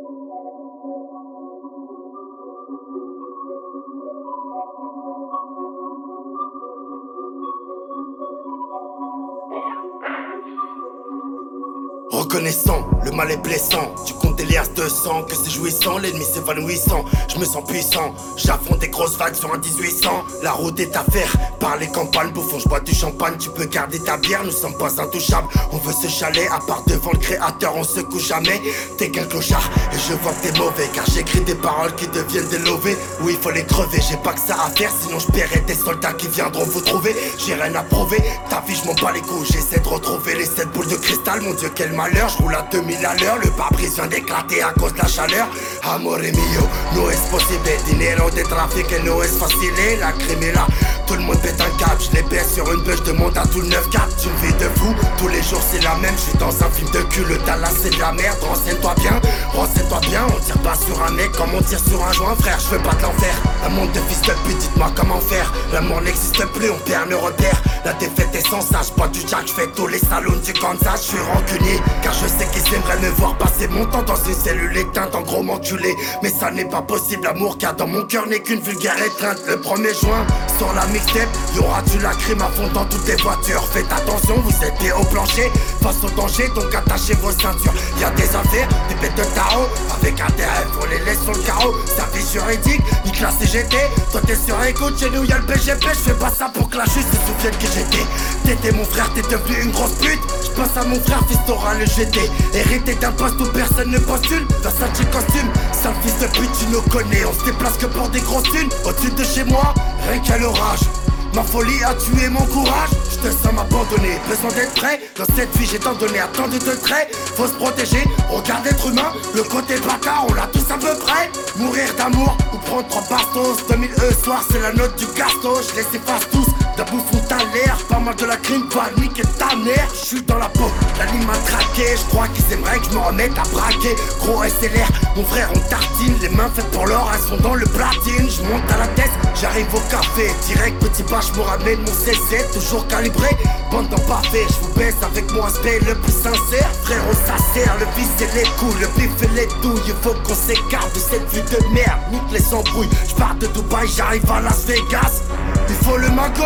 Reconnaissant, le mal est blessant. Tu comptes des liasses de sang, que c'est jouissant, l'ennemi s'évanouissant. Je me sens puissant, j'affronte des grosses vagues sur un 1800. La route est à faire, par les campagnes, bouffon, je bois du champagne. Tu peux garder ta bière, nous sommes pas intouchables. On veut se chaler, à part devant le créateur, on se couche jamais. T'es qu'un clochard, et je vois que t'es mauvais, car j'écris des paroles qui deviennent des lovés. Oui, il faut les crever, j'ai pas que ça à faire, sinon je paierai des soldats qui viendront vous trouver. J'ai rien à prouver, ta vie je m'en bats les couilles. J'essaie de retrouver les 7 boules de cristal, mon Dieu quel malheur. Je roule à 2000 à l'heure, le pare-brise vient d'éclater à cause de la chaleur. Amore mio, no es possible, dinero de trafic et no es facile. La crime est là, tout le monde pète un câble. Je les baisse sur une bûche, demande à tout le 9-4. Tu me vis de fou, tous les jours c'est la même. Je suis dans un film de cul, le Dallas c'est de la merde. Renseigne-toi bien, on tire pas sur un mec comme on tire sur un joint. Frère, je veux pas de l'enfer, un monde de fils de pute, dites-moi comment faire. L'amour n'existe plus, on perd le repère. La défaite est sans ça, j'bois du jack, j'fais tous les salons du Kansas. Je suis rancunier, car je sais qu'ils aimeraient me voir passer mon temps dans une cellule éteinte, en gros m'enculer. Mais ça n'est pas possible, l'amour qu'il y a dans mon cœur n'est qu'une vulgaire étreinte. Le 1er juin, sur la mixtape, y'aura du lacryme à fond dans toutes les voitures. Faites attention, vous êtes au plancher, face au danger, donc attachez vos ceintures. Y'a des affaires, des bêtes de tarot, avec intérêt, faut les laisser sur le carreau. Service juridique, nique la CGT, toi t'es sur écoute, chez nous y'a le BGP. Je fais pas ça pour que la justice se souvienne que j'étais. T'étais mon frère, t'es devenu une grosse pute. J'passe à mon frère, fils t'auras le GT. Hérité d'un poste où personne ne postule. Versace costume, sale fils de pute, tu nous connais. On se déplace que pour des grosses thunes. Au-dessus de chez moi, rien qu'à l'orage. Ma folie a tué mon courage, je te sens m'abandonner. Besoin d'être prêt, dans cette vie j'ai tant donné à tant de traits. Faut se protéger, regarde être humain. Le côté bâtard, on l'a tous à peu près. Mourir d'amour ou prendre 3 bastos. 2000 soir, c'est la note du gasto. Je les efface tous, d'un bouffon t'as l'air. Pas mal de la crime, pas niquer ta mère. Je suis dans la peau, la ligne m'a traqué. Je crois qu'ils aimeraient que je me remette à braquer. Gros SLR, mon frère on tartine. Les mains faites pour l'or, elles sont dans le platine. Je monte à la tête, j'arrive au café. Direct petit pas, je me ramène mon CC, toujours calibré. Bande d'en parfait, je vous baisse avec mon aspect le plus sincère. Frérot ça sert, le vice et les coups, le bif et les douilles. Il faut qu'on s'écarte de cette vie de merde, nique les embrouilles. Je pars de Dubaï, j'arrive à Las Vegas. Il faut le mago,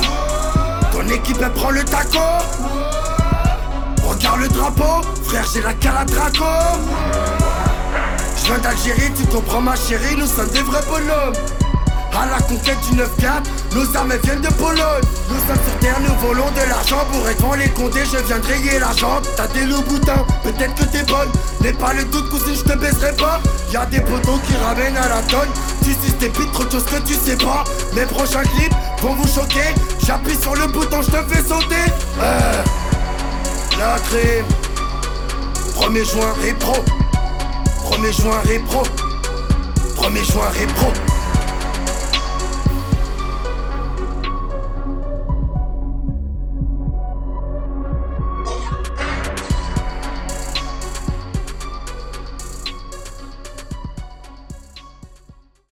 ton équipe elle prend le taco. Regarde le drapeau, frère j'ai la caladraco. Je viens d'Algérie, tu comprends ma chérie, nous sommes des vrais bonhommes. À la conquête du 9-4, nos armes viennent de Pologne. Nous sommes sur terre, nous volons de l'argent. Pour être devant les condés, je viens de rayer la jambe. T'as des loups boutins, peut-être que t'es bonne. N'aie pas le doute, cousine, je te baiserai pas. Y'a des poteaux qui ramènent à la tonne. Tu suces tes pites, trop de choses que tu sais pas. Mes prochains clips vont vous choquer. J'appuie sur le bouton, je te fais sauter. La crime. 1er juin, répro. 1er juin, répro. 1er juin, répro.